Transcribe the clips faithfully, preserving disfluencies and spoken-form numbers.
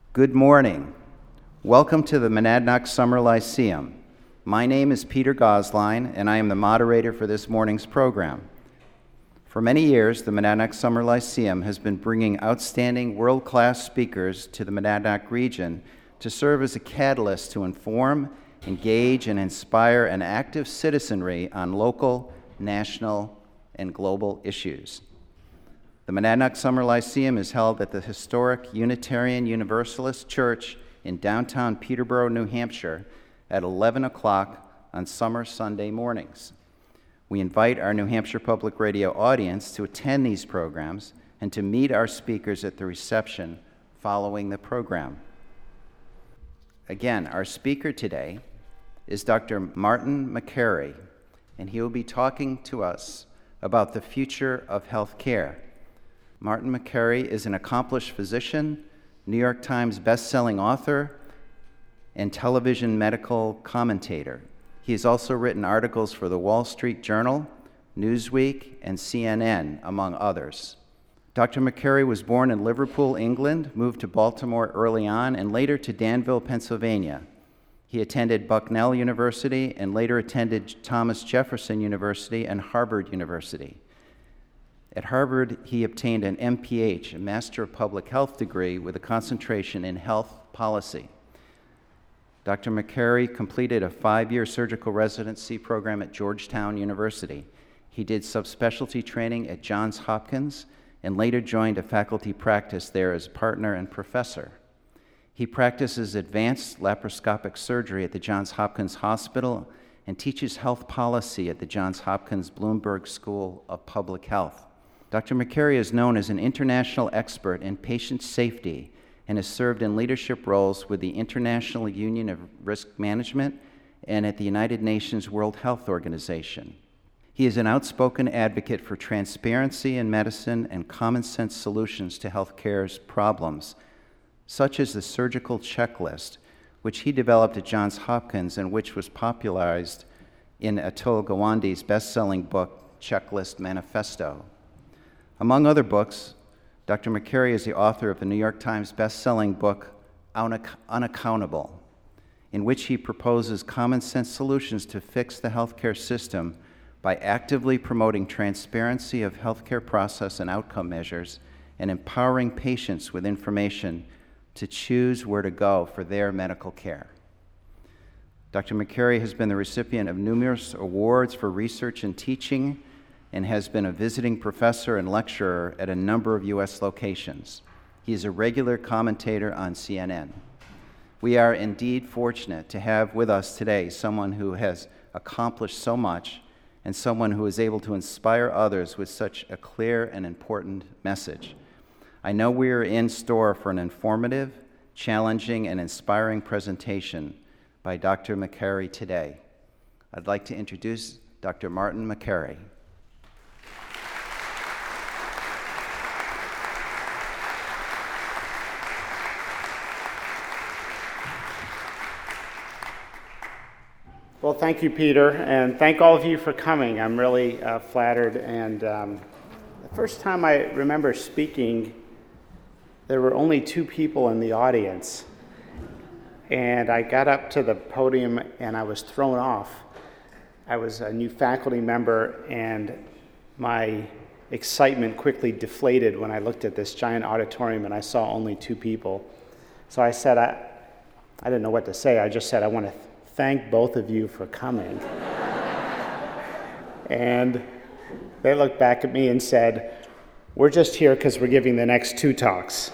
Good morning. Welcome to the Monadnock Summer Lyceum. My name is Peter Gosline, and I am the moderator for this morning's program. For many years, the Monadnock Summer Lyceum has been bringing outstanding world-class speakers to the Monadnock region to serve as a catalyst to inform, engage, and inspire an active citizenry on local, national, and global issues. The Monadnock Summer Lyceum is held at the historic Unitarian Universalist Church in downtown Peterborough, New Hampshire at eleven o'clock on summer Sunday mornings. We invite our New Hampshire Public Radio audience to attend these programs and to meet our speakers at the reception following the program. Again, our speaker today is Doctor Martin Makary, and he will be talking to us about the future of health care. Martin Makary is an accomplished physician, New York Times best-selling author, and television medical commentator. He has also written articles for the Wall Street Journal, Newsweek, and C N N, among others. Doctor Makary was born in Liverpool, England, moved to Baltimore early on, and later to Danville, Pennsylvania. He attended Bucknell University and later attended Thomas Jefferson University and Harvard University. At Harvard, he obtained an M P H, a Master of Public Health degree with a concentration in health policy. Doctor Makary completed a five-year surgical residency program at Georgetown University. He did subspecialty training at Johns Hopkins and later joined a faculty practice there as partner and professor. He practices advanced laparoscopic surgery at the Johns Hopkins Hospital and teaches health policy at the Johns Hopkins Bloomberg School of Public Health. Doctor Makary is known as an international expert in patient safety and has served in leadership roles with the International Union of Risk Management and at the United Nations World Health Organization. He is an outspoken advocate for transparency in medicine and common sense solutions to healthcare's problems, such as the surgical checklist, which he developed at Johns Hopkins and which was popularized in Atul Gawande's best-selling book, Checklist Manifesto. Among other books, Doctor Makary is the author of the New York Times best-selling book, Unac- Unaccountable, in which he proposes common-sense solutions to fix the healthcare system by actively promoting transparency of healthcare process and outcome measures and empowering patients with information to choose where to go for their medical care. Doctor Makary has been the recipient of numerous awards for research and teaching and has been a visiting professor and lecturer at a number of U S locations. He is a regular commentator on C N N. We are indeed fortunate to have with us today someone who has accomplished so much and someone who is able to inspire others with such a clear and important message. I know we are in store for an informative, challenging, and inspiring presentation by Doctor Makary today. I'd like to introduce Doctor Martin Makary. Well, thank you, Peter, and thank all of you for coming. I'm really uh, flattered, and um, the first time I remember speaking, there were only two people in the audience, and I got up to the podium and I was thrown off. I was a new faculty member, and my excitement quickly deflated when I looked at this giant auditorium and I saw only two people. So I said, I, I didn't know what to say. I just said, I want to thank both of you for coming. And they looked back at me and said, we're just here because we're giving the next two talks.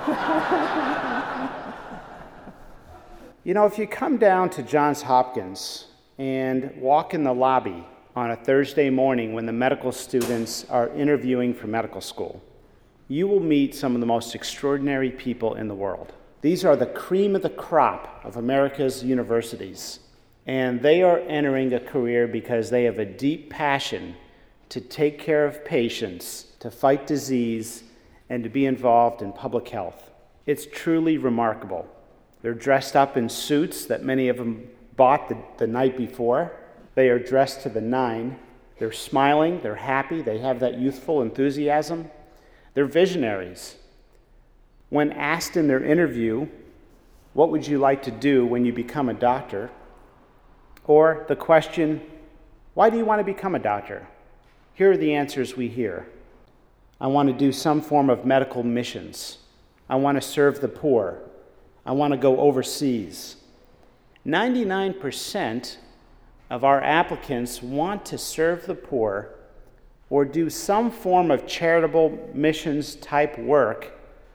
You know, if you come down to Johns Hopkins and walk in the lobby on a Thursday morning when the medical students are interviewing for medical school, you will meet some of the most extraordinary people in the world. These are the cream of the crop of America's universities, and they are entering a career because they have a deep passion to take care of patients, to fight disease, and to be involved in public health. It's truly remarkable. They're dressed up in suits that many of them bought the, the night before. They are dressed to the nine. They're smiling, they're happy, they have that youthful enthusiasm. They're visionaries. When asked in their interview what would you like to do when you become a doctor? Or the question, why do you want to become a doctor? Here are the answers we hear. I want to do some form of medical missions. I want to serve the poor. I want to go overseas. ninety-nine percent of our applicants want to serve the poor or do some form of charitable missions type work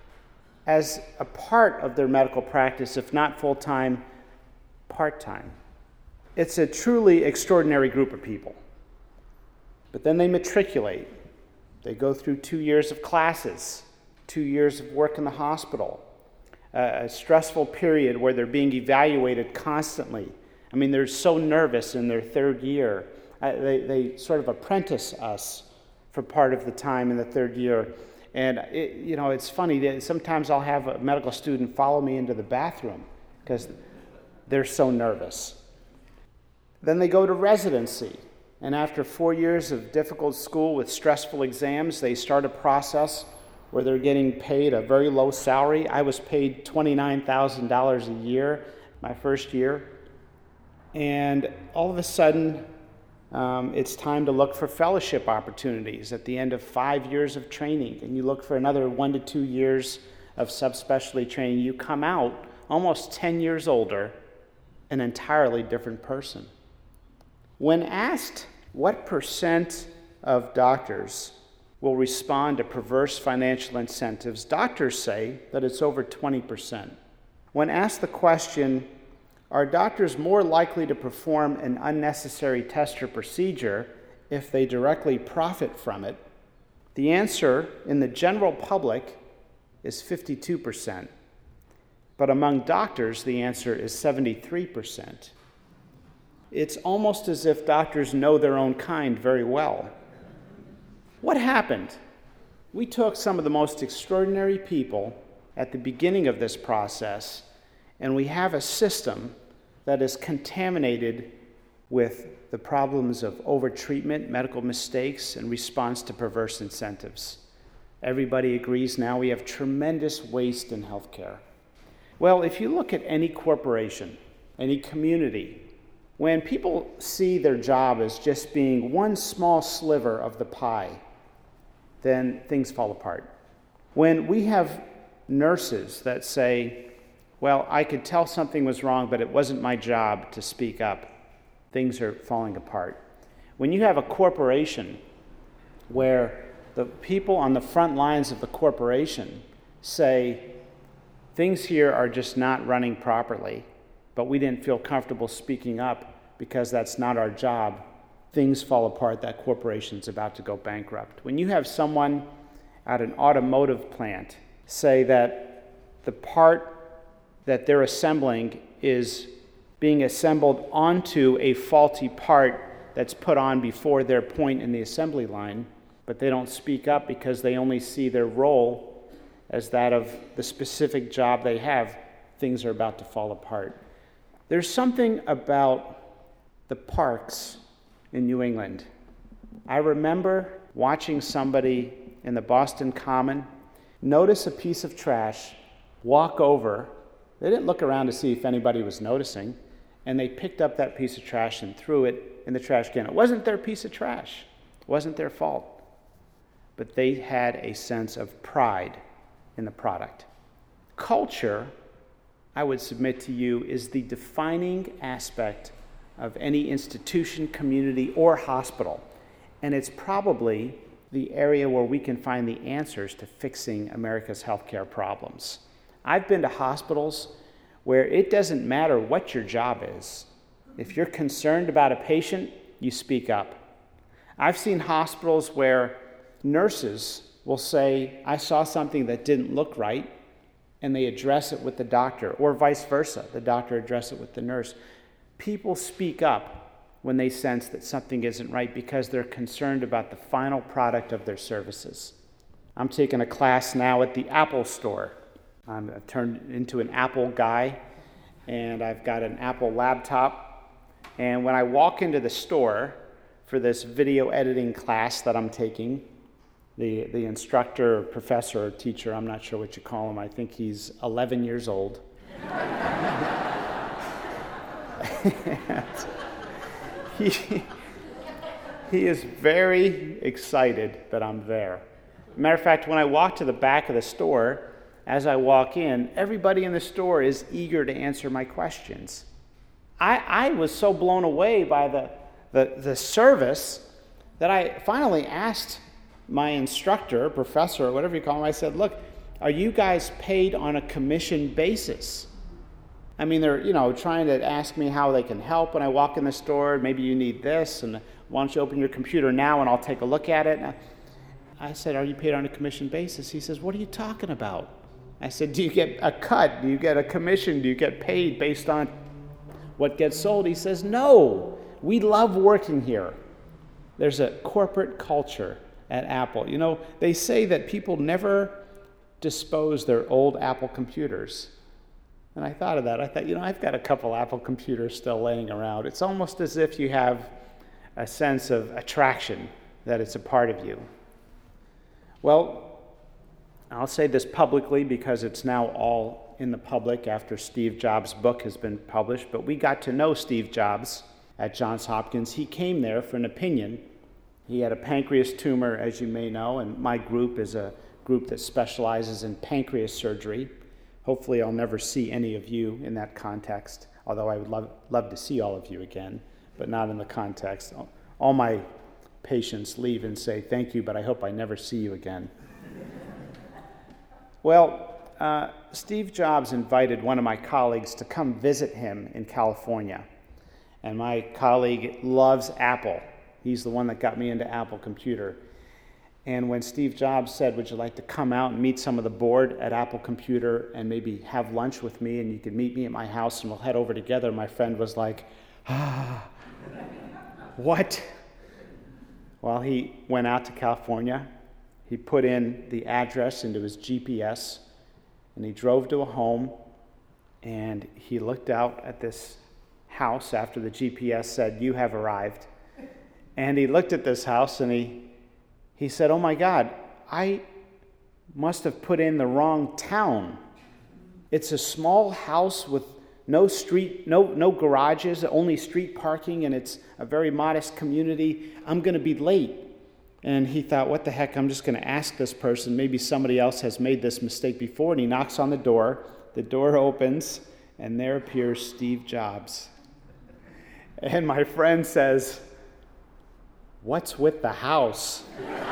as a part of their medical practice, if not full-time, part-time. It's a truly extraordinary group of people. But then they matriculate. They go through two years of classes, two years of work in the hospital, a stressful period where they're being evaluated constantly. I mean, they're so nervous in their third year. Uh, they, they sort of apprentice us for part of the time in the third year. And, it, you know, it's funny that sometimes I'll have a medical student follow me into the bathroom because they're so nervous. Then they go to residency. And after four years of difficult school with stressful exams, they start a process where they're getting paid a very low salary. I was paid twenty-nine thousand dollars a year my first year. And all of a sudden, um, it's time to look for fellowship opportunities at the end of five years of training. And you look for another one to two years of subspecialty training. You come out almost ten years older, an entirely different person. When asked what percent of doctors will respond to perverse financial incentives, doctors say that it's over twenty percent. When asked the question, are doctors more likely to perform an unnecessary test or procedure if they directly profit from it? The answer in the general public is fifty-two percent. But among doctors, the answer is seventy-three percent. It's almost as if doctors know their own kind very well. What happened? We took some of the most extraordinary people at the beginning of this process, and we have a system that is contaminated with the problems of overtreatment, medical mistakes, and response to perverse incentives. Everybody agrees now we have tremendous waste in healthcare. Well, if you look at any corporation, any community, when people see their job as just being one small sliver of the pie, then things fall apart. When we have nurses that say, well, I could tell something was wrong, but it wasn't my job to speak up, things are falling apart. When you have a corporation where the people on the front lines of the corporation say, things here are just not running properly, but we didn't feel comfortable speaking up because that's not our job, things fall apart, that corporation's about to go bankrupt. When you have someone at an automotive plant say that the part that they're assembling is being assembled onto a faulty part that's put on before their point in the assembly line, but they don't speak up because they only see their role as that of the specific job they have, things are about to fall apart. There's something about the parks in New England. I remember watching somebody in the Boston Common notice a piece of trash, walk over. They didn't look around to see if anybody was noticing, and they picked up that piece of trash and threw it in the trash can. It wasn't their piece of trash. It wasn't their fault. But they had a sense of pride in the product. Culture, I would submit to you, is the defining aspect of any institution, community, or hospital. And it's probably the area where we can find the answers to fixing America's healthcare problems. I've been to hospitals where it doesn't matter what your job is. If you're concerned about a patient, you speak up. I've seen hospitals where nurses will say, I saw something that didn't look right, and they address it with the doctor, or vice versa. The doctor addresses it with the nurse. People speak up when they sense that something isn't right because they're concerned about the final product of their services. I'm taking a class now at the Apple store. I'm I've turned into an Apple guy, and I've got an Apple laptop. And when I walk into the store for this video editing class that I'm taking, the, the instructor, professor, or teacher, I'm not sure what you call him, I think he's eleven years old. he, he is very excited that I'm there. Matter of fact, when I walk to the back of the store, as I walk in, everybody in the store is eager to answer my questions. I, I was so blown away by the, the, the service that I finally asked my instructor, professor, or whatever you call him, I said, look, are you guys paid on a commission basis? I mean, they're, you know, trying to ask me how they can help when I walk in the store. Maybe you need this, and why don't you open your computer now and I'll take a look at it. And I said, are you paid on a commission basis? He says, what are you talking about? I said, do you get a cut? Do you get a commission? Do you get paid based on what gets sold? He says, no, we love working here. There's a corporate culture at Apple. You know, they say that people never dispose their old Apple computers. And I thought of that. I thought, you know, I've got a couple Apple computers still laying around. It's almost as if you have a sense of attraction, that it's a part of you. Well, I'll say this publicly because it's now all in the public after Steve Jobs' book has been published, but we got to know Steve Jobs at Johns Hopkins. He came there for an opinion. He had a pancreas tumor, as you may know, and my group is a group that specializes in pancreas surgery. Hopefully I'll never see any of you in that context, although I would love, love to see all of you again, but not in the context. All my patients leave and say, thank you, but I hope I never see you again. Well, uh, Steve Jobs invited one of my colleagues to come visit him in California. And my colleague loves Apple. He's the one that got me into Apple Computer. And when Steve Jobs said, would you like to come out and meet some of the board at Apple Computer and maybe have lunch with me, and you can meet me at my house and we'll head over together, my friend was like, ah, what? Well, he went out to California. He put in the address into his G P S, and he drove to a home, and he looked out at this house after the G P S said, you have arrived. And he looked at this house, and he he said, oh my God, I must have put in the wrong town. It's a small house with no street, no, no garages, only street parking, and it's a very modest community. I'm going to be late. And he thought, what the heck, I'm just going to ask this person. Maybe somebody else has made this mistake before. And he knocks on the door. The door opens, and there appears Steve Jobs. And my friend says, what's with the house?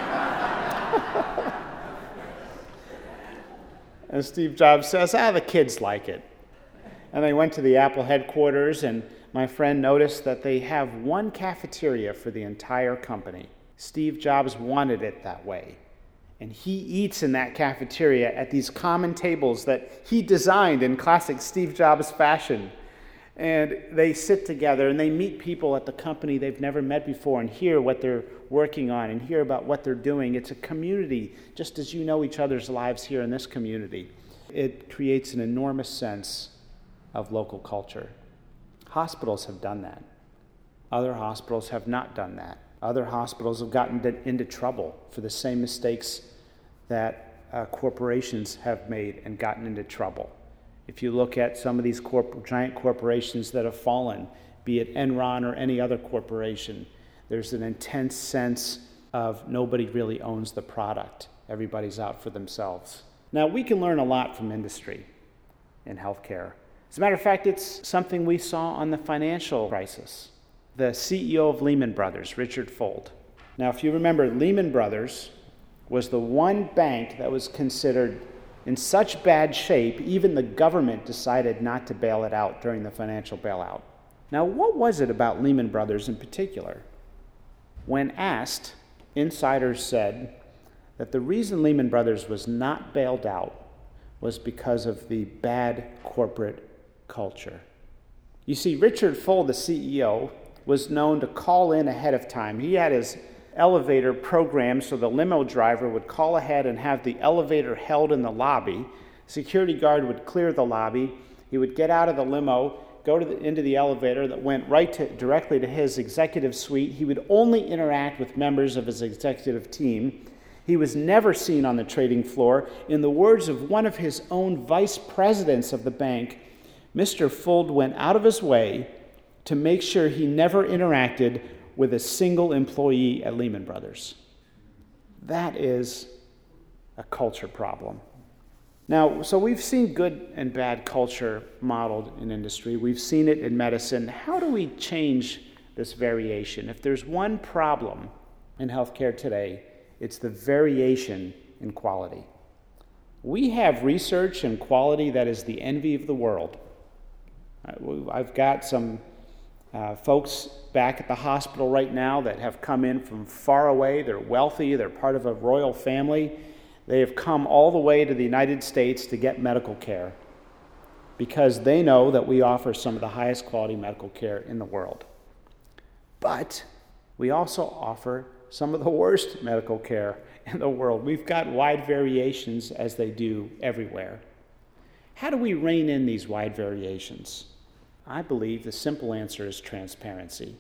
And Steve Jobs says, ah, the kids like it. And they went to the Apple headquarters, and my friend noticed that they have one cafeteria for the entire company. Steve Jobs wanted it that way. And he eats in that cafeteria at these common tables that he designed in classic Steve Jobs fashion. And they sit together and they meet people at the company they've never met before and hear what they're working on and hear about what they're doing. It's a community, just as you know each other's lives here in this community. It creates an enormous sense of local culture. Hospitals have done that. Other hospitals have not done that. Other hospitals have gotten into trouble for the same mistakes that uh, corporations have made and gotten into trouble. If you look at some of these corp- giant corporations that have fallen, be it Enron or any other corporation, there's an intense sense of nobody really owns the product. Everybody's out for themselves. Now, we can learn a lot from industry in healthcare. As a matter of fact, it's something we saw on the financial crisis. The C E O of Lehman Brothers, Richard Fuld. Now, if you remember, Lehman Brothers was the one bank that was considered in such bad shape, even the government decided not to bail it out during the financial bailout. Now, what was it about Lehman Brothers in particular? When asked, insiders said that the reason Lehman Brothers was not bailed out was because of the bad corporate culture. You see, Richard Fuld, the C E O, was known to call in ahead of time. He had his elevator programmed so the limo driver would call ahead and have the elevator held in the lobby. Security guard would clear the lobby. He would get out of the limo, go to the, into the elevator that went right to, directly to his executive suite. He would only interact with members of his executive team. He was never seen on the trading floor. In the words of one of his own vice presidents of the bank, Mister Fuld went out of his way to make sure he never interacted with a single employee at Lehman Brothers. That is a culture problem. Now, so we've seen good and bad culture modeled in industry. We've seen it in medicine. How do we change this variation? If there's one problem in healthcare today, it's the variation in quality. We have research and quality that is the envy of the world. I've got some uh, folks back at the hospital right now that have come in from far away. They're wealthy. They're part of a royal family. They have come all the way to the United States to get medical care because they know that we offer some of the highest quality medical care in the world. But we also offer some of the worst medical care in the world. We've got wide variations as they do everywhere. How do we rein in these wide variations? I believe the simple answer is transparency.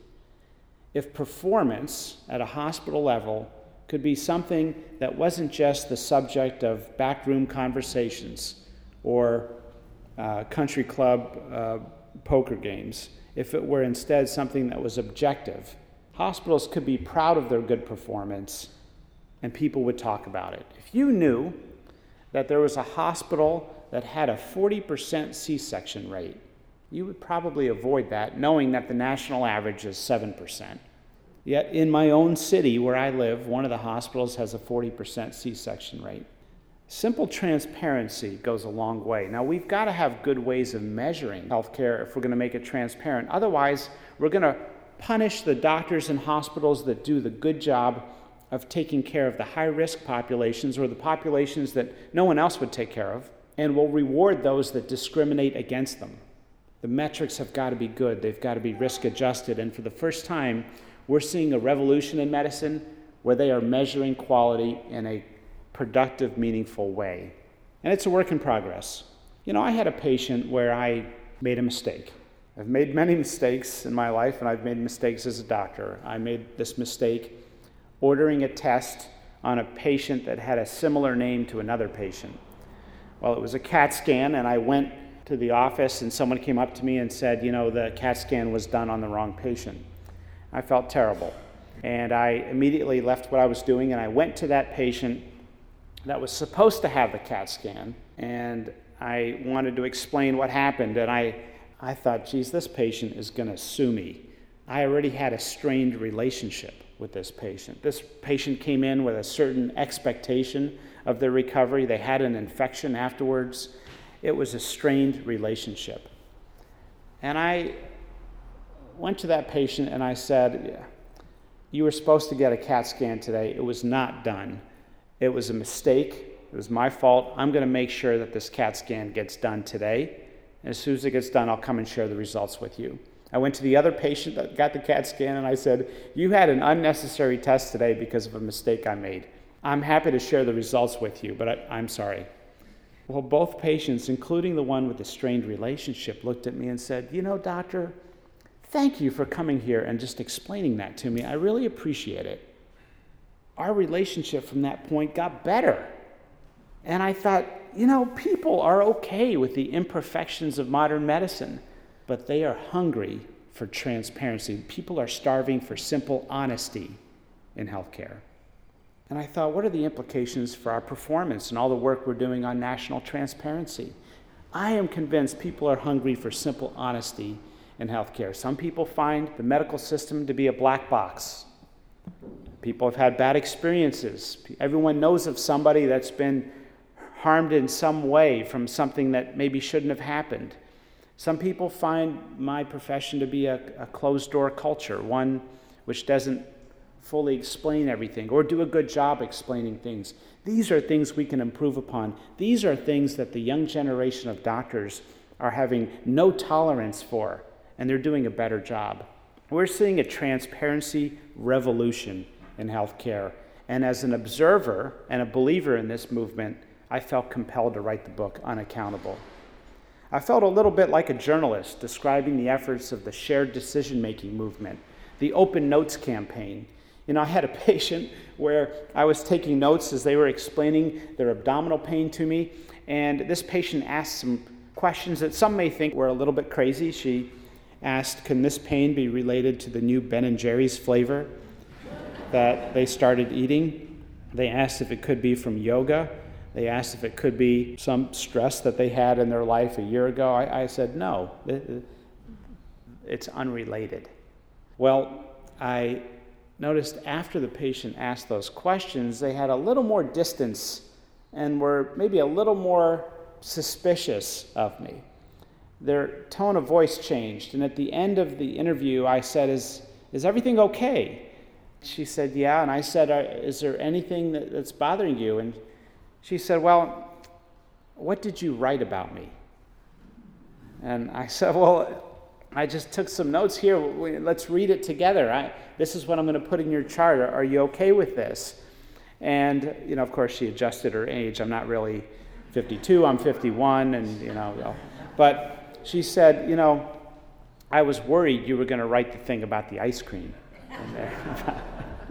If performance at a hospital level could be something that wasn't just the subject of backroom conversations or uh, country club uh, poker games, if it were instead something that was objective, hospitals could be proud of their good performance and people would talk about it. If you knew that there was a hospital that had a forty percent C-section rate, you would probably avoid that, knowing that the national average is seven percent. Yet in my own city where I live, one of the hospitals has a forty percent C-section rate. Simple transparency goes a long way. Now, we've got to have good ways of measuring healthcare if we're going to make it transparent. Otherwise, we're going to punish the doctors and hospitals that do the good job of taking care of the high-risk populations or the populations that no one else would take care of, and we'll reward those that discriminate against them. The metrics have got to be good. They've got to be risk-adjusted. And for the first time, we're seeing a revolution in medicine where they are measuring quality in a productive, meaningful way. And it's a work in progress. You know, I had a patient where I made a mistake. I've made many mistakes in my life, and I've made mistakes as a doctor. I made this mistake ordering a test on a patient that had a similar name to another patient. Well, it was a CAT scan, and I went to the office, and someone came up to me and said, you know, the CAT scan was done on the wrong patient. I felt terrible, and I immediately left what I was doing, and I went to that patient that was supposed to have the CAT scan, and I wanted to explain what happened, and I, I thought, geez, this patient is going to sue me. I already had a strained relationship with this patient. This patient came in with a certain expectation of their recovery. They had an infection afterwards. It was a strained relationship. And I went to that patient and I said, yeah, you were supposed to get a CAT scan today. It was not done. It was a mistake. It was my fault. I'm going to make sure that this CAT scan gets done today. And as soon as it gets done, I'll come and share the results with you. I went to the other patient that got the CAT scan and I said, you had an unnecessary test today because of a mistake I made. I'm happy to share the results with you, but I, I'm sorry. Well, both patients, including the one with the strained relationship, looked at me and said, you know, doctor, thank you for coming here and just explaining that to me. I really appreciate it. Our relationship from that point got better. And I thought, you know, people are okay with the imperfections of modern medicine, but they are hungry for transparency. People are starving for simple honesty in healthcare. And I thought, what are the implications for our performance and all the work we're doing on national transparency? I am convinced people are hungry for simple honesty in healthcare. Some people find the medical system to be a black box. People have had bad experiences. Everyone knows of somebody that's been harmed in some way from something that maybe shouldn't have happened. Some people find my profession to be a, a closed-door culture, one which doesn't fully explain everything or do a good job explaining things. These are things we can improve upon. These are things that the young generation of doctors are having no tolerance for, and they're doing a better job. We're seeing a transparency revolution in healthcare, and as an observer and a believer in this movement, I felt compelled to write the book, Unaccountable. I felt a little bit like a journalist describing the efforts of the shared decision-making movement, the Open Notes campaign. You know, I had a patient where I was taking notes as they were explaining their abdominal pain to me, and this patient asked some questions that some may think were a little bit crazy. She asked, can this pain be related to the new Ben and Jerry's flavor that they started eating? They asked if it could be from yoga. They asked if it could be some stress that they had in their life a year ago. I, I said, no, it, it's unrelated. Well, I noticed after the patient asked those questions, they had a little more distance and were maybe a little more suspicious of me. Their tone of voice changed, and at the end of the interview, I said, is, is everything okay? She said, yeah, and I said, is there anything that, that's bothering you? And she said, well, what did you write about me? And I said, well, I just took some notes here. Let's read it together. I, this is what I'm going to put in your chart. Are you okay with this? And, you know, of course, she adjusted her age. I'm not really fifty-two, I'm fifty-one, and, you know, but she said, you know, I was worried you were going to write the thing about the ice cream in there.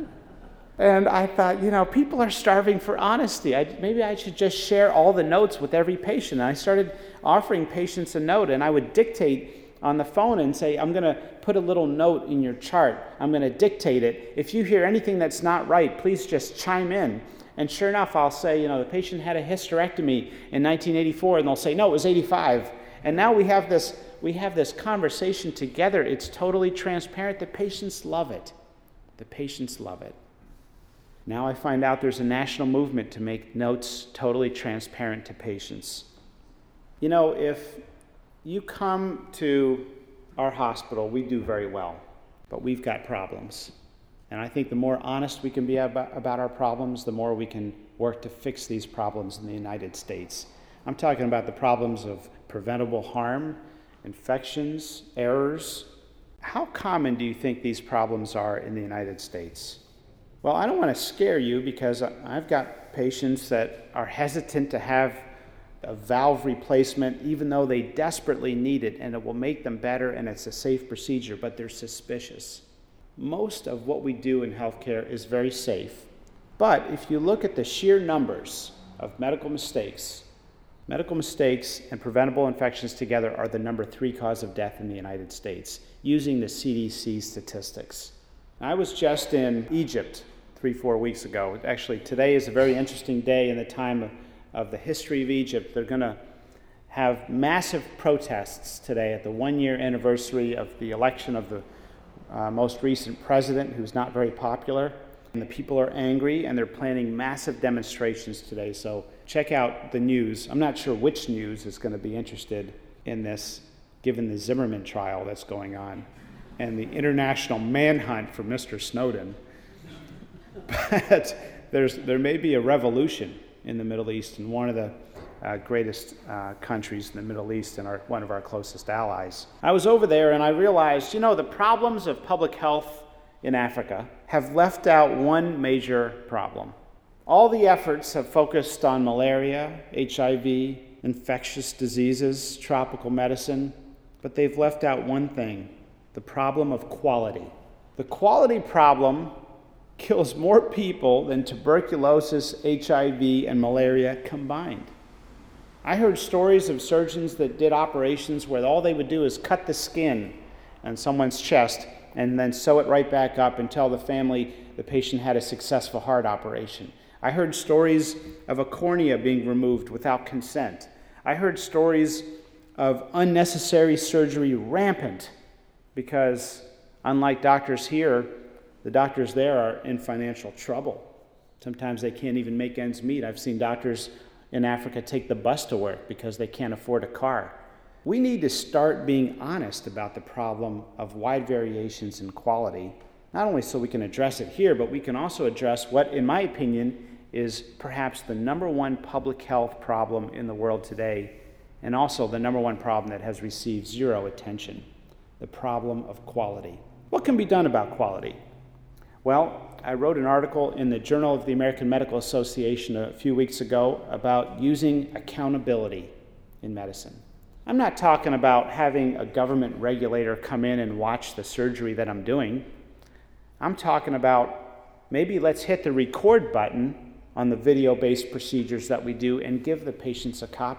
And I thought, you know, people are starving for honesty. I, maybe I should just share all the notes with every patient. And I started offering patients a note, and I would dictate on the phone and say, I'm going to put a little note in your chart. I'm going to dictate it. If you hear anything that's not right, please just chime in. And sure enough, I'll say, you know, the patient had a hysterectomy in nineteen eighty-four, and they'll say, no, it was eighty-five. And now we have this, we have this conversation together. It's totally transparent. The patients love it. The patients love it. Now I find out there's a national movement to make notes totally transparent to patients. You know, if you come to our hospital, we do very well, but we've got problems. And I think the more honest we can be about, about our problems, the more we can work to fix these problems in the United States. I'm talking about the problems of preventable harm, infections, errors. How common do you think these problems are in the United States? Well, I don't want to scare you because I've got patients that are hesitant to have a valve replacement even though they desperately need it and it will make them better and it's a safe procedure, but they're suspicious. Most of what we do in healthcare is very safe, but if you look at the sheer numbers of medical mistakes, medical mistakes and preventable infections together are the number three cause of death in the United States using the C D C statistics. I was just in Egypt three, four weeks ago. Actually, today is a very interesting day in the time of, of the history of Egypt. They're going to have massive protests today at the one-year anniversary of the election of the uh, most recent president, who's not very popular. And the people are angry, and they're planning massive demonstrations today. So check out the news. I'm not sure which news is going to be interested in this, given the Zimmerman trial that's going on and the international manhunt for Mister Snowden. But there's, there may be a revolution in the Middle East, and one of the uh, greatest uh, countries in the Middle East and our, one of our closest allies. I was over there and I realized, you know, the problems of public health in Africa have left out one major problem. All the efforts have focused on malaria, H I V, infectious diseases, tropical medicine, but they've left out one thing: the problem of quality. The quality problem kills more people than tuberculosis, H I V, and malaria combined. I heard stories of surgeons that did operations where all they would do is cut the skin on someone's chest and then sew it right back up and tell the family the patient had a successful heart operation. I heard stories of a cornea being removed without consent. I heard stories of unnecessary surgery rampant because, unlike doctors here, the doctors there are in financial trouble. Sometimes they can't even make ends meet. I've seen doctors in Africa take the bus to work because they can't afford a car. We need to start being honest about the problem of wide variations in quality, not only so we can address it here, but we can also address what, in my opinion, is perhaps the number one public health problem in the world today, and also the number one problem that has received zero attention: the problem of quality. What can be done about quality? Well, I wrote an article in the Journal of the American Medical Association a few weeks ago about using accountability in medicine. I'm not talking about having a government regulator come in and watch the surgery that I'm doing. I'm talking about maybe let's hit the record button on the video-based procedures that we do and give the patients a copy.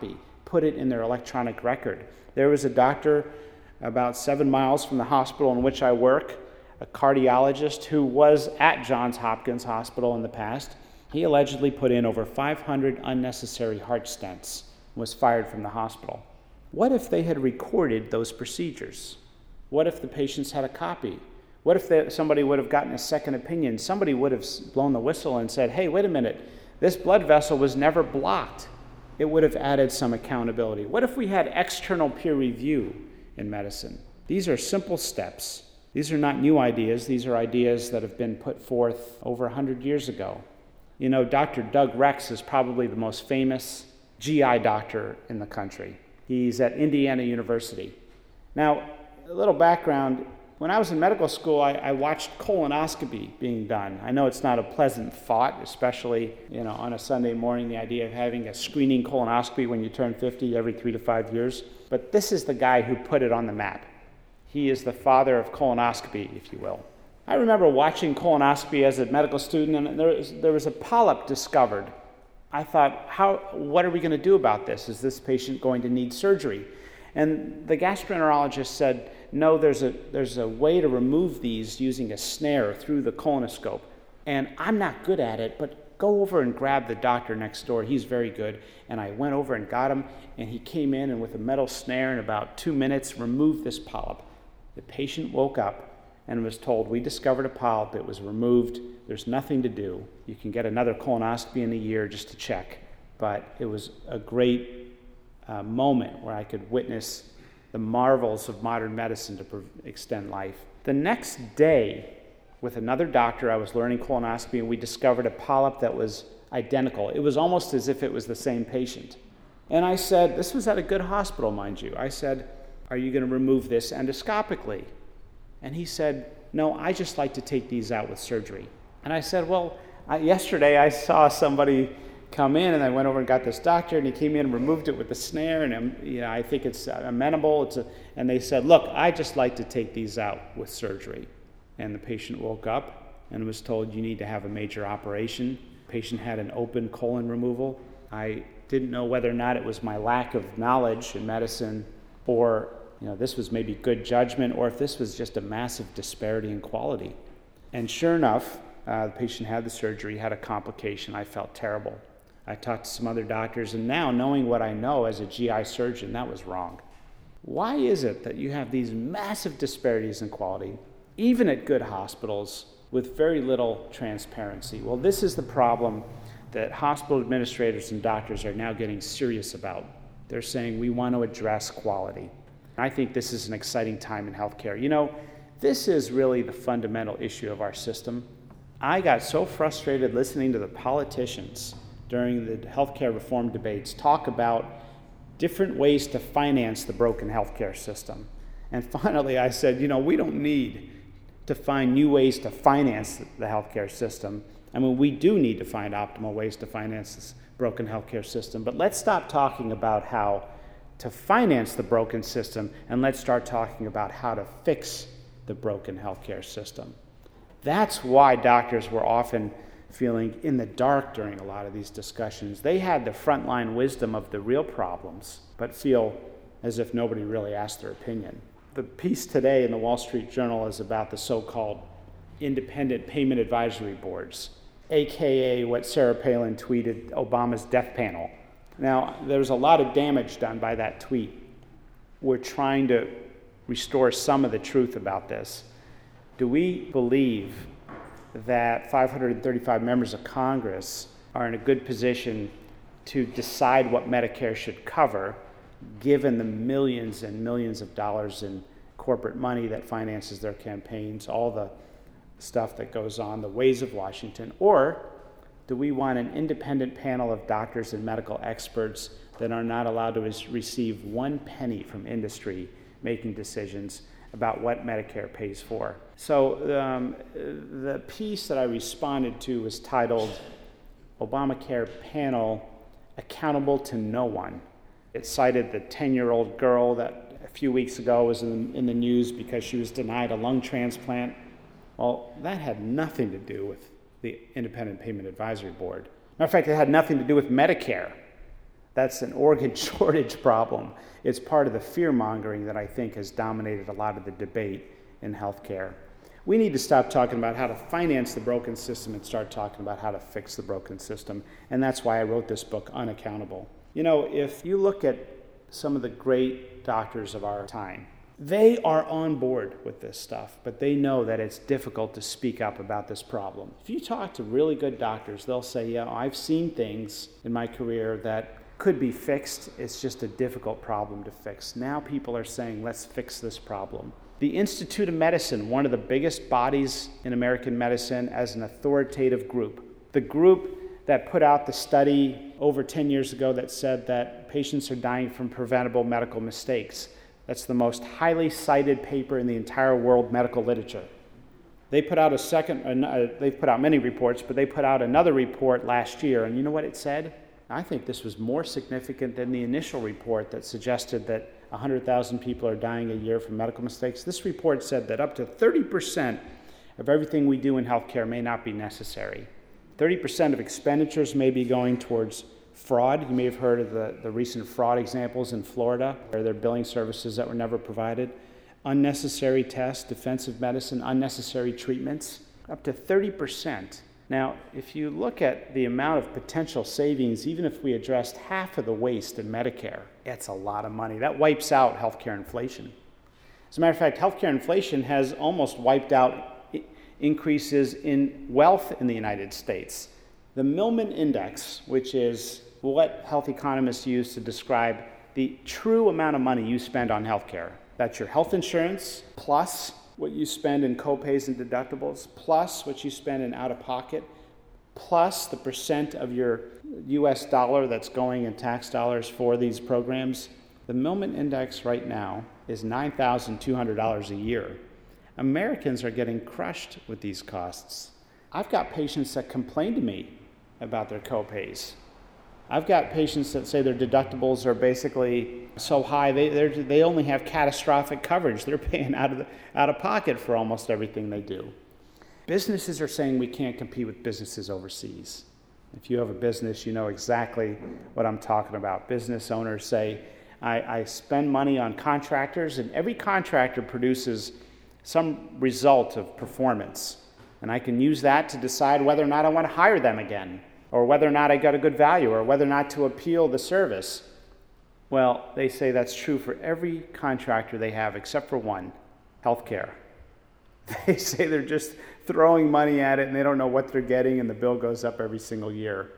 put it in their electronic record. There was a doctor about seven miles from the hospital in which I work, a cardiologist who was at Johns Hopkins Hospital in the past. He allegedly put in over five hundred unnecessary heart stents and was fired from the hospital. What if they had recorded those procedures? What if the patients had a copy? What if they, somebody would have gotten a second opinion? Somebody would have blown the whistle and said, hey, wait a minute, this blood vessel was never blocked. It would have added some accountability. What if we had external peer review in medicine? These are simple steps. These are not new ideas. These are ideas that have been put forth over one hundred years ago. You know, Doctor Doug Rex is probably the most famous G I doctor in the country. He's at Indiana University. Now, a little background. When I was in medical school, I, I watched colonoscopy being done. I know it's not a pleasant thought, especially, you know, on a Sunday morning, the idea of having a screening colonoscopy when you turn fifty every three to five years. But this is the guy who put it on the map. He is the father of colonoscopy, if you will. I remember watching colonoscopy as a medical student, and there was, there was a polyp discovered. I thought, how, what are we going to do about this? Is this patient going to need surgery? And the gastroenterologist said, no, there's a, there's a way to remove these using a snare through the colonoscope. And I'm not good at it, but go over and grab the doctor next door. He's very good. And I went over and got him, and he came in and with a metal snare in about two minutes removed this polyp. The patient woke up and was told, we discovered a polyp, it was removed, there's nothing to do. You can get another colonoscopy in a year just to check. But it was a great uh, moment where I could witness the marvels of modern medicine to pre- extend life. The next day, with another doctor, I was learning colonoscopy, and we discovered a polyp that was identical. It was almost as if it was the same patient. And I said, this was at a good hospital, mind you. I said, are you going to remove this endoscopically? And he said, no, I just like to take these out with surgery. And I said, well, I, yesterday I saw somebody come in, and I went over and got this doctor, and he came in and removed it with the snare, and um, you know, I think it's amenable. It's a, and they said, look, I just like to take these out with surgery. And the patient woke up and was told, you need to have a major operation. The patient had an open colon removal. I didn't know whether or not it was my lack of knowledge in medicine, or you know, this was maybe good judgment, or if this was just a massive disparity in quality. And sure enough, uh, the patient had the surgery, had a complication. I felt terrible. I talked to some other doctors, and now, knowing what I know as a G I surgeon, that was wrong. Why is it that you have these massive disparities in quality, even at good hospitals, with very little transparency? Well, this is the problem that hospital administrators and doctors are now getting serious about. They're saying, we want to address quality. I think this is an exciting time in healthcare. You know, this is really the fundamental issue of our system. I got so frustrated listening to the politicians during the healthcare reform debates talk about different ways to finance the broken healthcare system. And finally I said, you know, we don't need to find new ways to finance the healthcare system. I mean, we do need to find optimal ways to finance this broken healthcare system, but let's stop talking about how to finance the broken system, and let's start talking about how to fix the broken healthcare system. That's why doctors were often feeling in the dark during a lot of these discussions. They had the frontline wisdom of the real problems, but feel as if nobody really asked their opinion. The piece today in the Wall Street Journal is about the so-called independent payment advisory boards, aka what Sarah Palin tweeted, Obama's death panel. Now, there's a lot of damage done by that tweet. We're trying to restore some of the truth about this. Do we believe that five hundred thirty-five members of Congress are in a good position to decide what Medicare should cover, given the millions and millions of dollars in corporate money that finances their campaigns, all the stuff that goes on, the ways of Washington? Or do we want an independent panel of doctors and medical experts that are not allowed to receive one penny from industry making decisions about what Medicare pays for? So um, the piece that I responded to was titled, Obamacare Panel Accountable to No One. It cited the ten-year-old girl that a few weeks ago was in, in the news because she was denied a lung transplant. Well, that had nothing to do with the Independent Payment Advisory Board. Matter of fact, it had nothing to do with Medicare. That's an organ shortage problem. It's part of the fear-mongering that I think has dominated a lot of the debate in healthcare. We need to stop talking about how to finance the broken system and start talking about how to fix the broken system. And that's why I wrote this book, Unaccountable. You know, if you look at some of the great doctors of our time, they are on board with this stuff, but they know that it's difficult to speak up about this problem. If you talk to really good doctors, they'll say, yeah, I've seen things in my career that could be fixed. It's just a difficult problem to fix. Now people are saying, let's fix this problem. The Institute of Medicine, one of the biggest bodies in American medicine as an authoritative group, the group that put out the study over ten years ago that said that patients are dying from preventable medical mistakes. That's the most highly cited paper in the entire world medical literature. They put out a second, uh, they've put out many reports, but they put out another report last year, and you know what it said? I think this was more significant than the initial report that suggested that one hundred thousand people are dying a year from medical mistakes. This report said that up to thirty percent of everything we do in healthcare may not be necessary. thirty percent of expenditures may be going towards fraud. You may have heard of the, the recent fraud examples in Florida, where there are billing services that were never provided. Unnecessary tests, defensive medicine, unnecessary treatments, up to thirty percent. Now, if you look at the amount of potential savings, even if we addressed half of the waste in Medicare, it's a lot of money. That wipes out healthcare inflation. As a matter of fact, healthcare inflation has almost wiped out increases in wealth in the United States. The Millman Index, which is what health economists use to describe the true amount of money you spend on healthcare. That's your health insurance, plus what you spend in copays and deductibles, plus what you spend in out-of-pocket, plus the percent of your U S dollar that's going in tax dollars for these programs. The Millman Index right now is nine thousand two hundred dollars a year. Americans are getting crushed with these costs. I've got patients that complain to me about their copays. I've got patients that say their deductibles are basically so high, they they only have catastrophic coverage. They're paying out of the, out of pocket for almost everything they do. Businesses are saying we can't compete with businesses overseas. If you have a business, you know exactly what I'm talking about. Business owners say, I, I spend money on contractors, and every contractor produces some result of performance. And I can use that to decide whether or not I want to hire them again, or whether or not I got a good value, or whether or not to appeal the service. Well, they say that's true for every contractor they have except for one, healthcare. They say they're just throwing money at it and they don't know what they're getting, and the bill goes up every single year.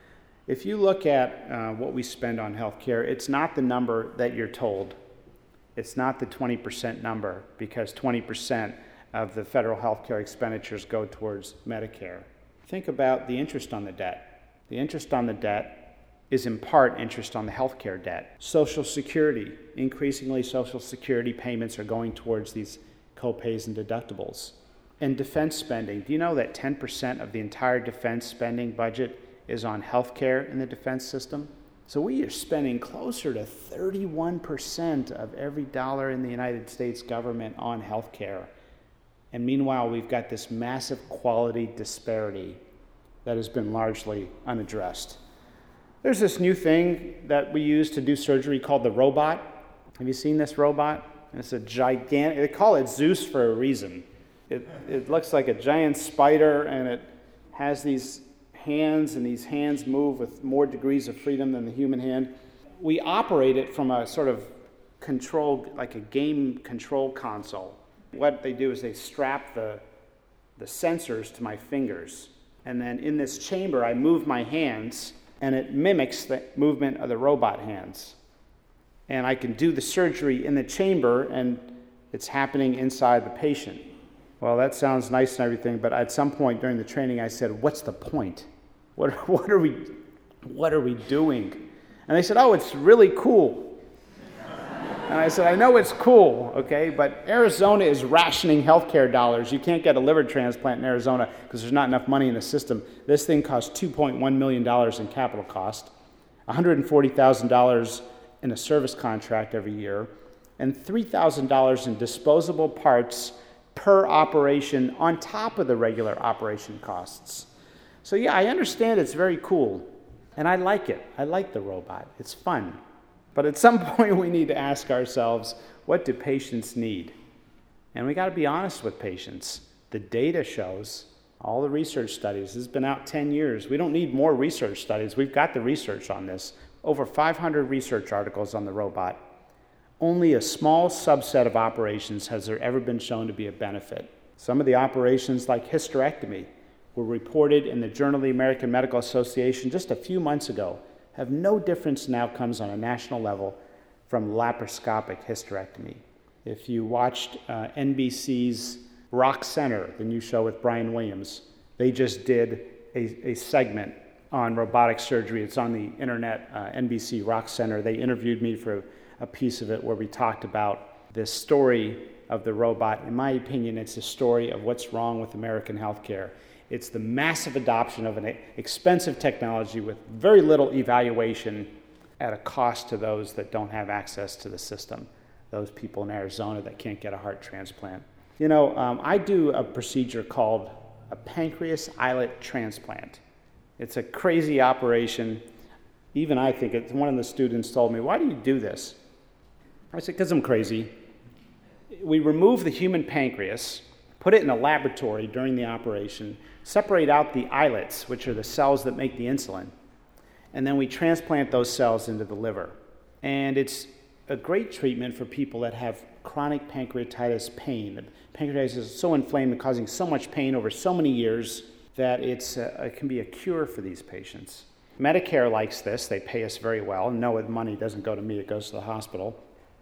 If you look at uh, what we spend on healthcare, it's not the number that you're told. It's not the twenty percent number, because twenty percent of the federal healthcare expenditures go towards Medicare. Think about the interest on the debt. The interest on the debt is in part interest on the healthcare debt. Social Security, increasingly Social Security payments are going towards these copays and deductibles. And defense spending. Do you know that ten percent of the entire defense spending budget is on healthcare in the defense system? So we are spending closer to thirty-one percent of every dollar in the United States government on healthcare. And meanwhile, we've got this massive quality disparity that has been largely unaddressed. There's this new thing that we use to do surgery called the robot. Have you seen this robot? It's a gigantic, they call it Zeus for a reason. It, it looks like a giant spider, and it has these hands, and these hands move with more degrees of freedom than the human hand. We operate it from a sort of control, like a game control console. What they do is they strap the, the sensors to my fingers, and then in this chamber I move my hands, and it mimics the movement of the robot hands. And I can do the surgery in the chamber, and it's happening inside the patient. Well, that sounds nice and everything, but at some point during the training I said, what's the point? What, what are we, what are we doing? And they said, oh, it's really cool. And I said, I know it's cool, okay, but Arizona is rationing healthcare dollars. You can't get a liver transplant in Arizona because there's not enough money in the system. This thing costs two point one million dollars in capital cost, one hundred forty thousand dollars in a service contract every year, and three thousand dollars in disposable parts per operation on top of the regular operation costs. So yeah, I understand it's very cool. And I like it. I like the robot. It's fun. But at some point, we need to ask ourselves, what do patients need? And we got to be honest with patients. The data shows, all the research studies, this has been out ten years. We don't need more research studies. We've got the research on this. Over five hundred research articles on the robot. Only a small subset of operations has there ever been shown to be a benefit. Some of the operations, like hysterectomy, were reported in the Journal of the American Medical Association just a few months ago, have no difference in outcomes on a national level from laparoscopic hysterectomy. If you watched uh, N B C's Rock Center, the new show with Brian Williams, they just did a, a segment on robotic surgery. It's on the internet, uh, N B C Rock Center. They interviewed me for a piece of it where we talked about this story of the robot. In my opinion, it's a story of what's wrong with American healthcare. It's the massive adoption of an expensive technology with very little evaluation at a cost to those that don't have access to the system, those people in Arizona that can't get a heart transplant. You know, um, I do a procedure called a pancreas islet transplant. It's a crazy operation. Even I think it. One of the students told me, "Why do you do this?" I said, "Because I'm crazy." We remove the human pancreas, put it in a laboratory during the operation, separate out the islets, which are the cells that make the insulin, and then we transplant those cells into the liver. And it's a great treatment for people that have chronic pancreatitis pain. The pancreatitis is so inflamed and causing so much pain over so many years that it's a, it can be a cure for these patients. Medicare likes this. They pay us very well. No, the money doesn't go to me. It goes to the hospital.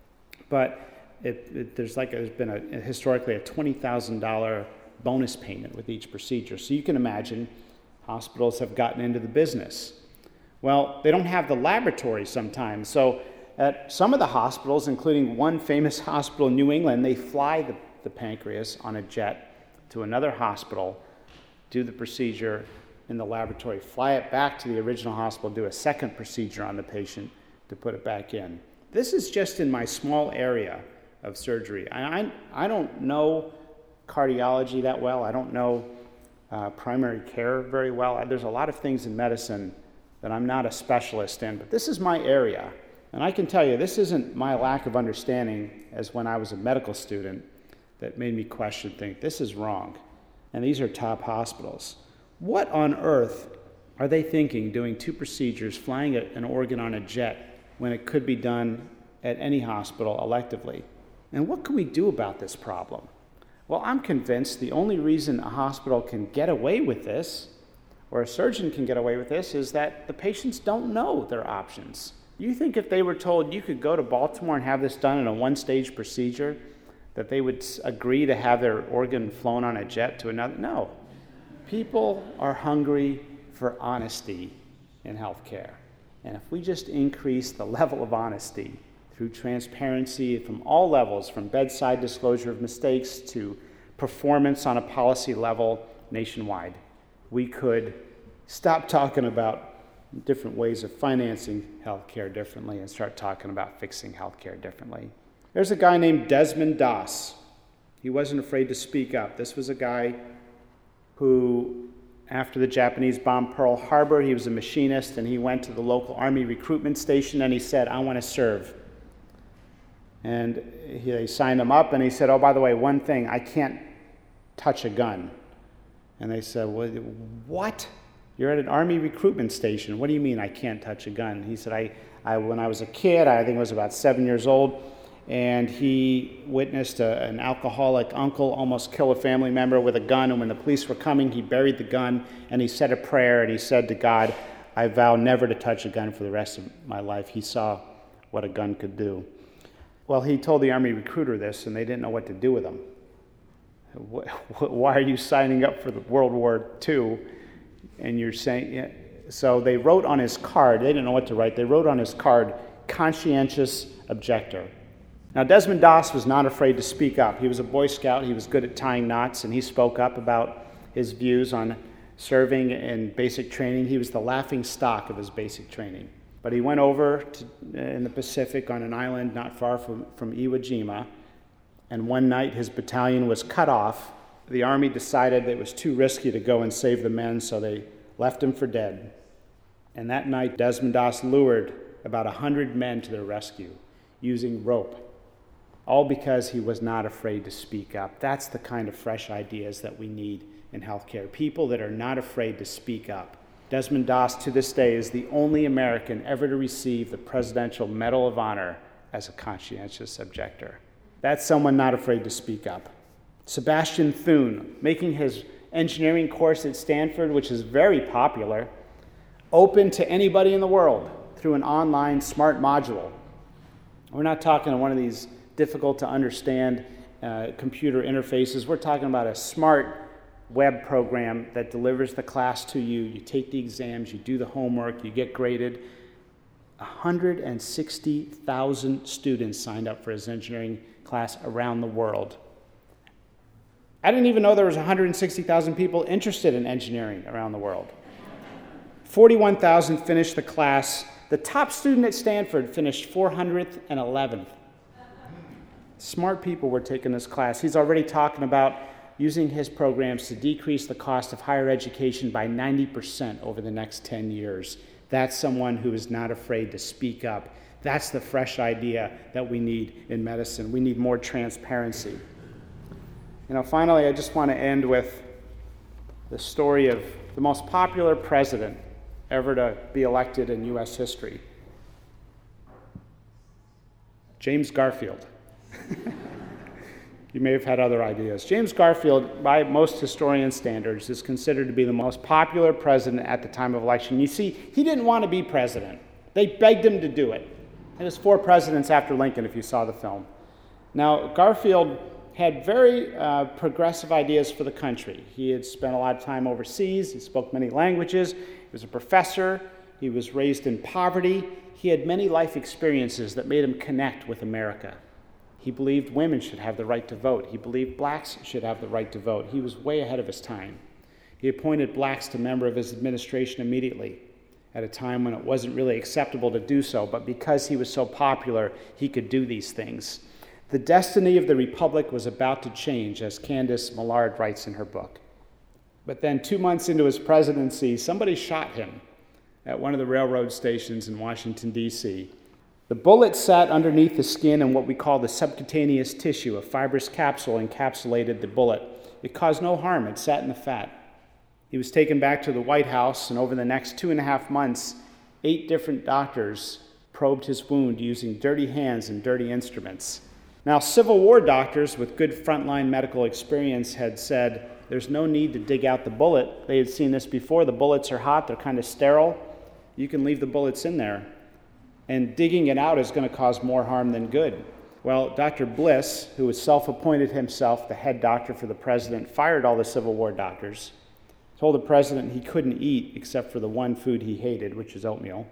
But it, it, there's like there's been a, historically a twenty thousand dollars bonus payment with each procedure. So you can imagine hospitals have gotten into the business. Well, they don't have the laboratory sometimes. So at some of the hospitals, including one famous hospital in New England, they fly the, the pancreas on a jet to another hospital, do the procedure in the laboratory, fly it back to the original hospital, do a second procedure on the patient to put it back in. This is just in my small area of surgery. I, I, I don't know cardiology that well. I don't know uh, primary care very well. There's a lot of things in medicine that I'm not a specialist in, but this is my area. And I can tell you, this isn't my lack of understanding as when I was a medical student that made me question, think, this is wrong. And these are top hospitals. What on earth are they thinking doing two procedures, flying a, an organ on a jet, when it could be done at any hospital electively? And what can we do about this problem? Well, I'm convinced the only reason a hospital can get away with this, or a surgeon can get away with this, is that the patients don't know their options. You think if they were told you could go to Baltimore and have this done in a one-stage procedure, that they would agree to have their organ flown on a jet to another? No. People are hungry for honesty in healthcare. And if we just increase the level of honesty through transparency from all levels, from bedside disclosure of mistakes to performance on a policy level nationwide, we could stop talking about different ways of financing healthcare differently and start talking about fixing healthcare differently. There's a guy named Desmond Doss. He wasn't afraid to speak up. This was a guy who, after the Japanese bombed Pearl Harbor, he was a machinist, and he went to the local Army recruitment station and he said, "I want to serve." And he, they signed him up, and he said, "Oh, by the way, one thing, I can't touch a gun." And they said, "Well, what? You're at an Army recruitment station. What do you mean I can't touch a gun?" He said, I, I when I was a kid, I think I was about seven years old, and he witnessed a, an alcoholic uncle almost kill a family member with a gun, and when the police were coming, he buried the gun, and he said a prayer, and he said to God, "I vow never to touch a gun for the rest of my life." He saw what a gun could do. Well, he told the Army recruiter this, and they didn't know what to do with him. Why are you signing up for the World War Two? And you're saying, yeah. So they wrote on his card, they didn't know what to write, they wrote on his card, "Conscientious Objector." Now, Desmond Doss was not afraid to speak up. He was a Boy Scout, he was good at tying knots, and he spoke up about his views on serving and basic training. He was the laughing stock of his basic training. But he went over to, in the Pacific on an island not far from, from Iwo Jima, and one night his battalion was cut off. The Army decided that it was too risky to go and save the men, so they left him for dead. And that night, Desmond Doss lured about a hundred men to their rescue using rope, all because he was not afraid to speak up. That's the kind of fresh ideas that we need in healthcare, people that are not afraid to speak up. Desmond Doss, to this day, is the only American ever to receive the Presidential Medal of Honor as a conscientious objector. That's someone not afraid to speak up. Sebastian Thune, making his engineering course at Stanford, which is very popular, open to anybody in the world through an online smart module. We're not talking one of these difficult to understand uh, computer interfaces. We're talking about a smart web program that delivers the class to you. You take the exams, you do the homework, you get graded. one hundred sixty thousand students signed up for his engineering class around the world. I didn't even know there was one hundred sixty thousand people interested in engineering around the world. forty-one thousand finished the class. The top student at Stanford finished four hundred eleventh. Smart people were taking this class. He's already talking about using his programs to decrease the cost of higher education by ninety percent over the next ten years. That's someone who is not afraid to speak up. That's the fresh idea that we need in medicine. We need more transparency. You know, finally, I just want to end with the story of the most popular president ever to be elected in U S history, James Garfield. You may have had other ideas. James Garfield, by most historian standards, is considered to be the most popular president at the time of election. You see, he didn't want to be president. They begged him to do it. It was four presidents after Lincoln, if you saw the film. Now, Garfield had very uh, progressive ideas for the country. He had spent a lot of time overseas. He spoke many languages. He was a professor. He was raised in poverty. He had many life experiences that made him connect with America. He believed women should have the right to vote. He believed blacks should have the right to vote. He was way ahead of his time. He appointed blacks to member of his administration immediately at a time when it wasn't really acceptable to do so, but because he was so popular, he could do these things. The destiny of the republic was about to change, as Candace Millard writes in her book. But then two months into his presidency, somebody shot him at one of the railroad stations in Washington, D C The bullet sat underneath the skin in what we call the subcutaneous tissue. A fibrous capsule encapsulated the bullet. It caused no harm. It sat in the fat. He was taken back to the White House, and over the next two and a half months, eight different doctors probed his wound using dirty hands and dirty instruments. Now, Civil War doctors with good frontline medical experience had said, there's no need to dig out the bullet. They had seen this before. The bullets are hot. They're kind of sterile. You can leave the bullets in there. And digging it out is going to cause more harm than good. Well, Doctor Bliss, who was self-appointed himself the head doctor for the president, fired all the Civil War doctors, told the president he couldn't eat except for the one food he hated, which is oatmeal,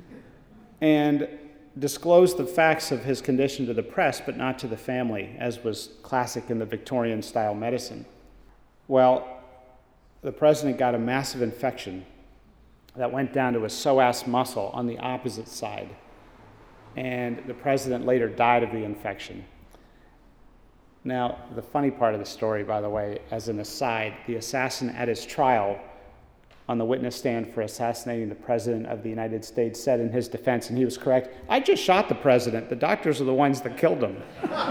and disclosed the facts of his condition to the press, but not to the family, as was classic in the Victorian-style medicine. Well, the president got a massive infection that went down to his psoas muscle on the opposite side. And the president later died of the infection. Now, the funny part of the story, by the way, as an aside, the assassin at his trial on the witness stand for assassinating the president of the United States said in his defense, and he was correct, I just shot the president. The doctors are the ones that killed him.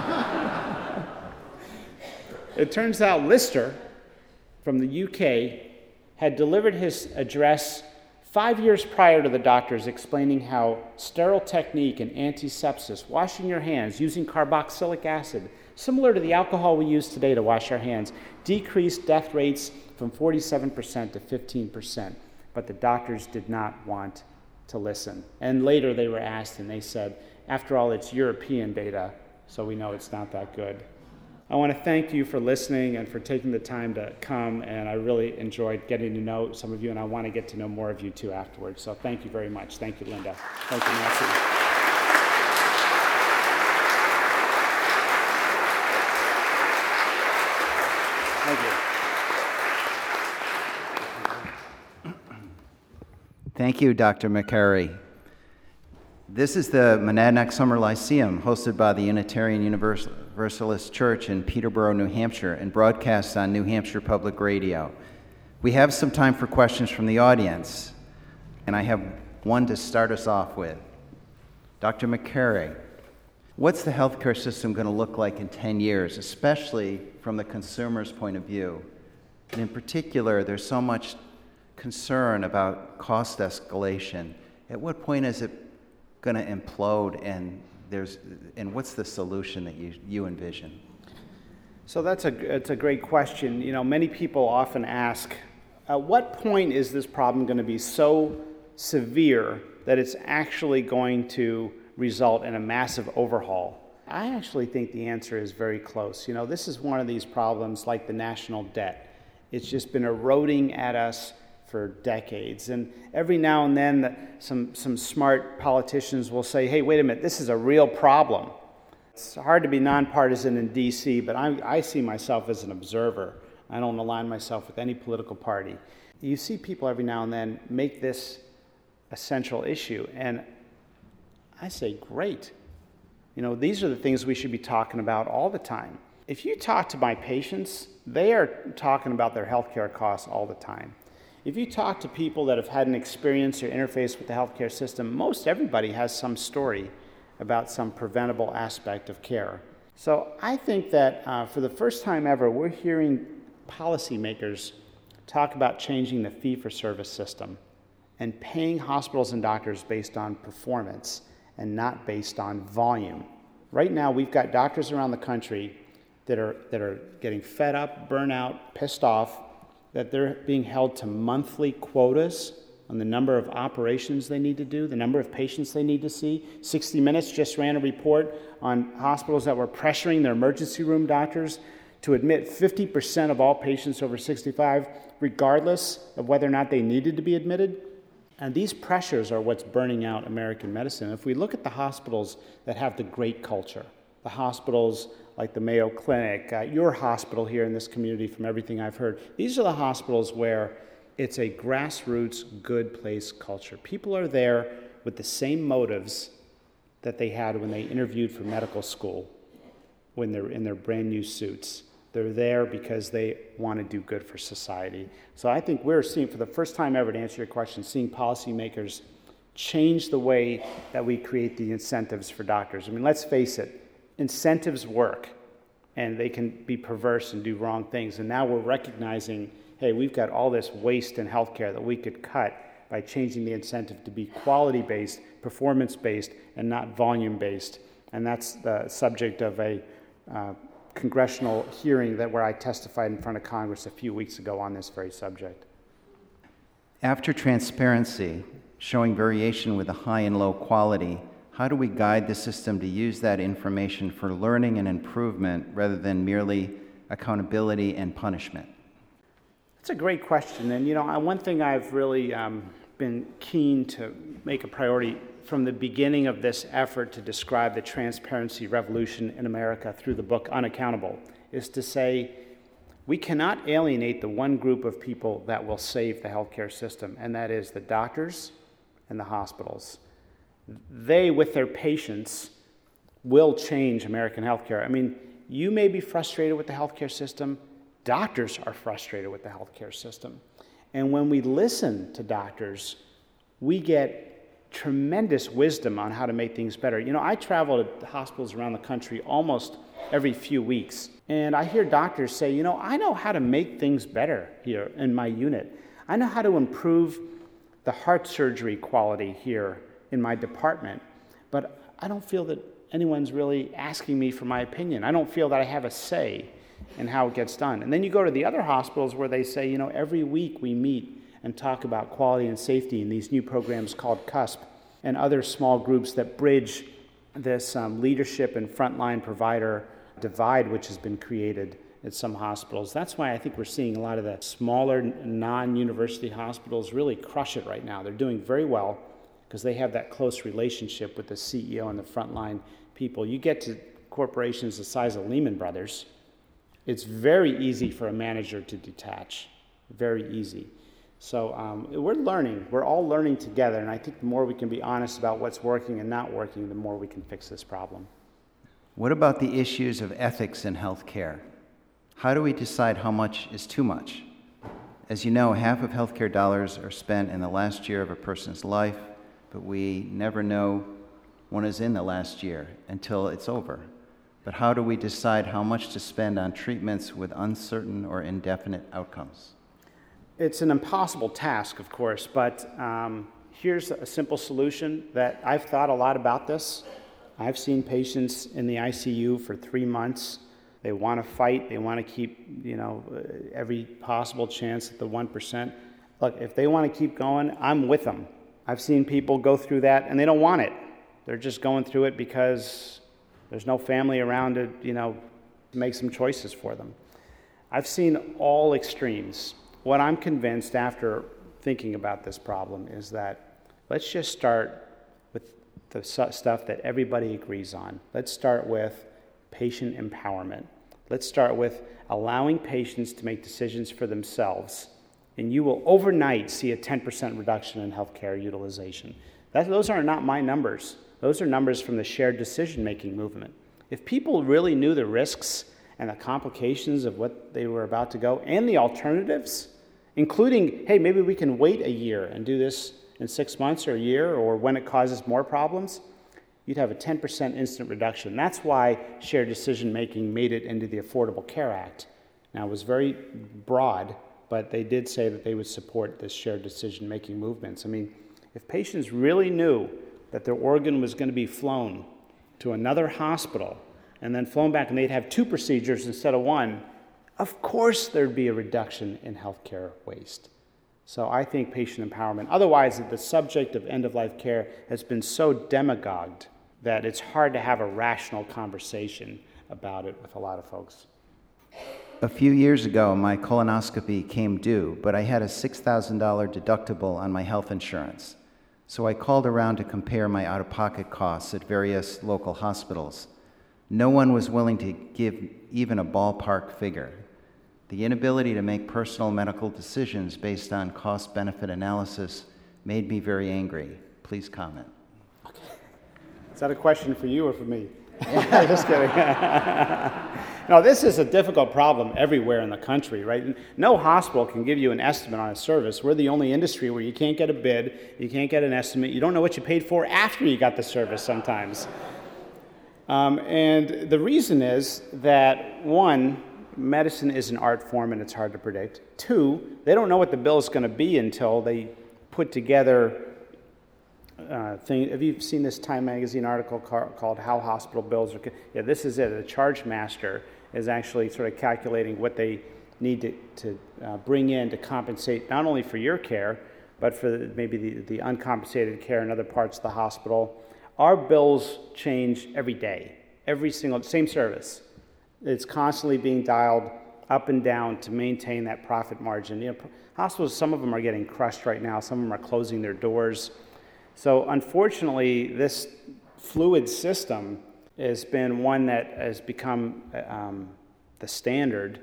It turns out Lister from the U K had delivered his address five years prior to the doctors, explaining how sterile technique and antisepsis, washing your hands using carboxylic acid, similar to the alcohol we use today to wash our hands, decreased death rates from forty-seven percent to fifteen percent. But the doctors did not want to listen. And later they were asked, and they said, after all, it's European data, so we know it's not that good. I want to thank you for listening and for taking the time to come, and I really enjoyed getting to know some of you, and I want to get to know more of you too afterwards. So thank you very much. Thank you, Linda. Thank you, Nancy. Thank you. Thank you, Doctor McCary. This is the Monadnock Summer Lyceum, hosted by the Unitarian Universalist Church in Peterborough, New Hampshire, and broadcast on New Hampshire Public Radio. We have some time for questions from the audience. And I have one to start us off with. Doctor McCary, what's the healthcare system going to look like in ten years, especially from the consumer's point of view? And in particular, there's so much concern about cost escalation. At what point is it going to implode, and there's and what's the solution that you, you envision? So that's a, it's a great question. You know, many people often ask, at what point is this problem going to be so severe that it's actually going to result in a massive overhaul? I actually think the answer is very close. You know, this is one of these problems like the national debt. It's just been eroding at us for decades. And every now and then the, some, some smart politicians will say, hey, wait a minute, this is a real problem. It's hard to be nonpartisan in D C, but I, I see myself as an observer. I don't align myself with any political party. You see people every now and then make this a central issue, and I say, great. You know, these are the things we should be talking about all the time. If you talk to my patients, they are talking about their healthcare costs all the time. If you talk to people that have had an experience or interface with the healthcare system, most everybody has some story about some preventable aspect of care. So I think that uh, for the first time ever, we're hearing policymakers talk about changing the fee-for-service system and paying hospitals and doctors based on performance and not based on volume. Right now, we've got doctors around the country that are, that are getting fed up, burnt out, pissed off, that they're being held to monthly quotas on the number of operations they need to do, the number of patients they need to see. sixty minutes just ran a report on hospitals that were pressuring their emergency room doctors to admit fifty percent of all patients over sixty-five, regardless of whether or not they needed to be admitted. And these pressures are what's burning out American medicine. If we look at the hospitals that have the great culture, the hospitals like the Mayo Clinic, uh, your hospital here in this community, from everything I've heard, these are the hospitals where it's a grassroots, good place culture. People are there with the same motives that they had when they interviewed for medical school, when they're in their brand new suits. They're there because they want to do good for society. So I think we're seeing, for the first time ever, to answer your question, seeing policymakers change the way that we create the incentives for doctors. I mean, let's face it, incentives work, and they can be perverse and do wrong things. And now we're recognizing, hey, we've got all this waste in healthcare that we could cut by changing the incentive to be quality-based, performance-based, and not volume-based. And that's the subject of a uh, congressional hearing that where I testified in front of Congress a few weeks ago on this very subject. After transparency, showing variation with a high and low quality, how do we guide the system to use that information for learning and improvement rather than merely accountability and punishment? That's a great question. And, you know, one thing I've really um, been keen to make a priority from the beginning of this effort to describe the transparency revolution in America through the book Unaccountable is to say we cannot alienate the one group of people that will save the healthcare system, and that is the doctors and the hospitals. They, with their patients, will change American healthcare. I mean, you may be frustrated with the healthcare system. Doctors are frustrated with the healthcare system. And when we listen to doctors, we get tremendous wisdom on how to make things better. You know, I travel to hospitals around the country almost every few weeks, and I hear doctors say, you know, I know how to make things better here in my unit. I know how to improve the heart surgery quality here in my department, but I don't feel that anyone's really asking me for my opinion. I don't feel that I have a say in how it gets done. And then you go to the other hospitals where they say, you know, every week we meet and talk about quality and safety in these new programs called CUSP and other small groups that bridge this um, leadership and frontline provider divide which has been created at some hospitals. That's why I think we're seeing a lot of the smaller non-university hospitals really crush it right now. They're doing very well because they have that close relationship with the C E O and the frontline people. You get to corporations the size of Lehman Brothers, it's very easy for a manager to detach, very easy. So um, we're learning, we're all learning together, and I think the more we can be honest about what's working and not working, the more we can fix this problem. What about the issues of ethics in healthcare? How do we decide how much is too much? As you know, half of healthcare dollars are spent in the last year of a person's life, but we never know when is in the last year until it's over. But how do we decide how much to spend on treatments with uncertain or indefinite outcomes? It's an impossible task, of course, but um, here's a simple solution that I've thought a lot about this. I've seen patients in the I C U for three months. They want to fight. They want to keep, you know, every possible chance at the one percent. Look, if they want to keep going, I'm with them. I've seen people go through that, and they don't want it. They're just going through it because there's no family around to, you know, make some choices for them. I've seen all extremes. What I'm convinced after thinking about this problem is that let's just start with the stuff that everybody agrees on. Let's start with patient empowerment. Let's start with allowing patients to make decisions for themselves, and you will overnight see a ten percent reduction in healthcare utilization. That, those are not my numbers. Those are numbers from the shared decision-making movement. If people really knew the risks and the complications of what they were about to go and the alternatives, including, hey, maybe we can wait a year and do this in six months or a year or when it causes more problems, you'd have a ten percent instant reduction. That's why shared decision-making made it into the Affordable Care Act. Now, it was very broad, but they did say that they would support this shared decision-making movements. I mean, if patients really knew that their organ was going to be flown to another hospital and then flown back and they'd have two procedures instead of one, of course there'd be a reduction in healthcare waste. So I think patient empowerment. Otherwise, the subject of end-of-life care has been so demagogued that it's hard to have a rational conversation about it with a lot of folks. A few years ago, my colonoscopy came due, but I had a six thousand dollars deductible on my health insurance. So I called around to compare my out-of-pocket costs at various local hospitals. No one was willing to give even a ballpark figure. The inability to make personal medical decisions based on cost-benefit analysis made me very angry. Please comment. Okay. Is that a question for you or for me? Just kidding. No, this is a difficult problem everywhere in the country, right? No hospital can give you an estimate on a service. We're the only industry where you can't get a bid, you can't get an estimate, you don't know what you paid for after you got the service sometimes. Um, and the reason is that, one, medicine is an art form and it's hard to predict. Two, they don't know what the bill is going to be until they put together uh, thing. Have you seen this Time Magazine article ca- called How Hospital Bills Are... Yeah, this is it. The charge master is actually sort of calculating what they need to, to uh, bring in to compensate not only for your care, but for the, maybe the, the uncompensated care in other parts of the hospital. Our bills change every day, every single, same service. It's constantly being dialed up and down to maintain that profit margin. You know, hospitals, some of them are getting crushed right now. Some of them are closing their doors. So unfortunately, this fluid system has been one that has become um, the standard,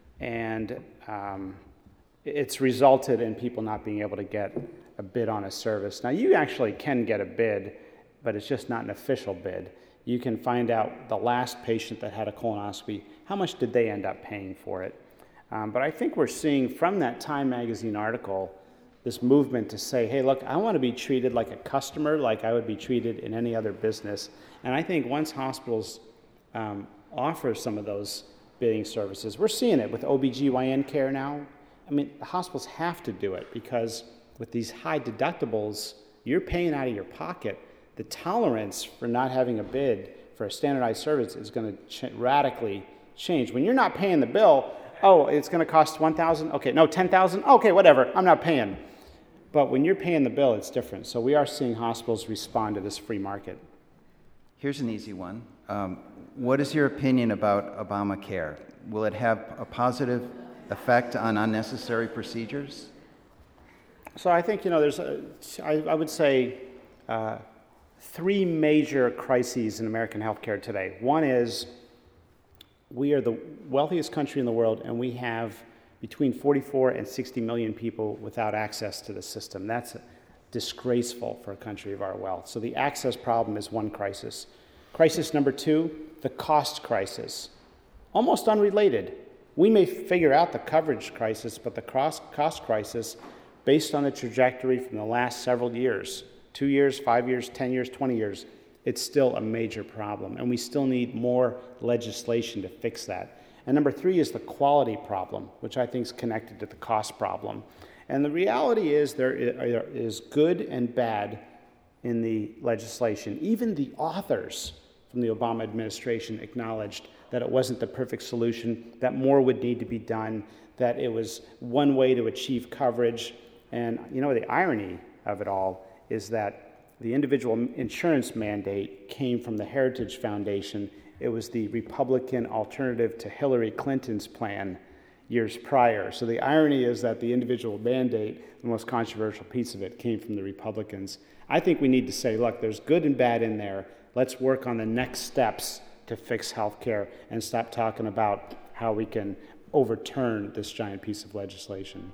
and um, it's resulted in people not being able to get a bid on a service. Now, you actually can get a bid, but it's just not an official bid. You can find out the last patient that had a colonoscopy, how much did they end up paying for it? Um, but I think we're seeing from that Time Magazine article this movement to say, hey, look, I want to be treated like a customer, like I would be treated in any other business. And I think once hospitals um, offer some of those bidding services, we're seeing it with O B G Y N care now. I mean, the hospitals have to do it because with these high deductibles, you're paying out of your pocket. The tolerance for not having a bid for a standardized service is going to ch- radically change. When you're not paying the bill, oh, it's going to cost one thousand dollars? Okay, no, ten thousand dollars? Okay, whatever, I'm not paying. But when you're paying the bill, it's different. So we are seeing hospitals respond to this free market. Here's an easy one. Um, what is your opinion about Obamacare? Will it have a positive effect on unnecessary procedures? So I think, you know, there's, a, I, I would say, uh, three major crises in American healthcare today. One is we are the wealthiest country in the world, and we have between forty-four and sixty million people without access to the system. That's disgraceful for a country of our wealth. So the access problem is one crisis. Crisis number two, the cost crisis. Almost unrelated. We may figure out the coverage crisis, but the cost, cost crisis, based on the trajectory from the last several years, two years, five years, ten years, twenty years, it's still a major problem, and we still need more legislation to fix that. And number three is the quality problem, which I think is connected to the cost problem. And the reality is there is good and bad in the legislation. Even the authors from the Obama administration acknowledged that it wasn't the perfect solution, that more would need to be done, that it was one way to achieve coverage. And you know, the irony of it all is that the individual insurance mandate came from the Heritage Foundation. It was the Republican alternative to Hillary Clinton's plan years prior. So the irony is that the individual mandate, the most controversial piece of it, came from the Republicans. I think we need to say, look, there's good and bad in there. Let's work on the next steps to fix healthcare and stop talking about how we can overturn this giant piece of legislation.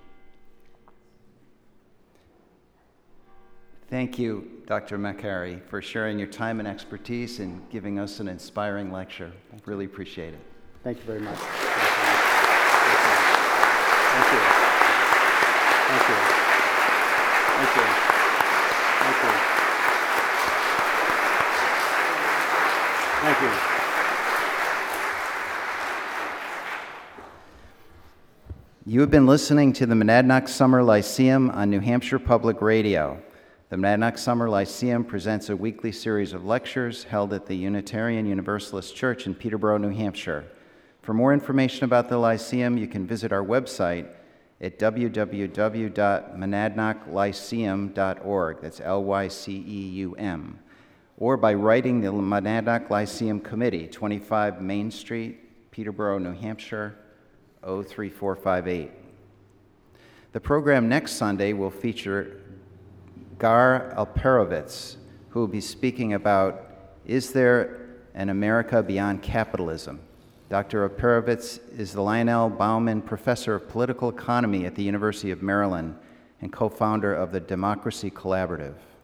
Thank you, Doctor McCary, for sharing your time and expertise and giving us an inspiring lecture. I really appreciate it. Thank you very much. Thank you. Thank you. Thank you. Thank you. Thank you. You have been listening to the Monadnock Summer Lyceum on New Hampshire Public Radio. The Monadnock Summer Lyceum presents a weekly series of lectures held at the Unitarian Universalist Church in Peterborough, New Hampshire. For more information about the Lyceum, you can visit our website at w w w dot monadnock lyceum dot org. That's L Y C E U M. Or by writing the Monadnock Lyceum Committee, twenty-five Main Street, Peterborough, New Hampshire, oh three four five eight. The program next Sunday will feature Gar Alperovitz, who will be speaking about, Is There an America Beyond Capitalism? Doctor Alperovitz is the Lionel Bauman Professor of Political Economy at the University of Maryland and co-founder of the Democracy Collaborative.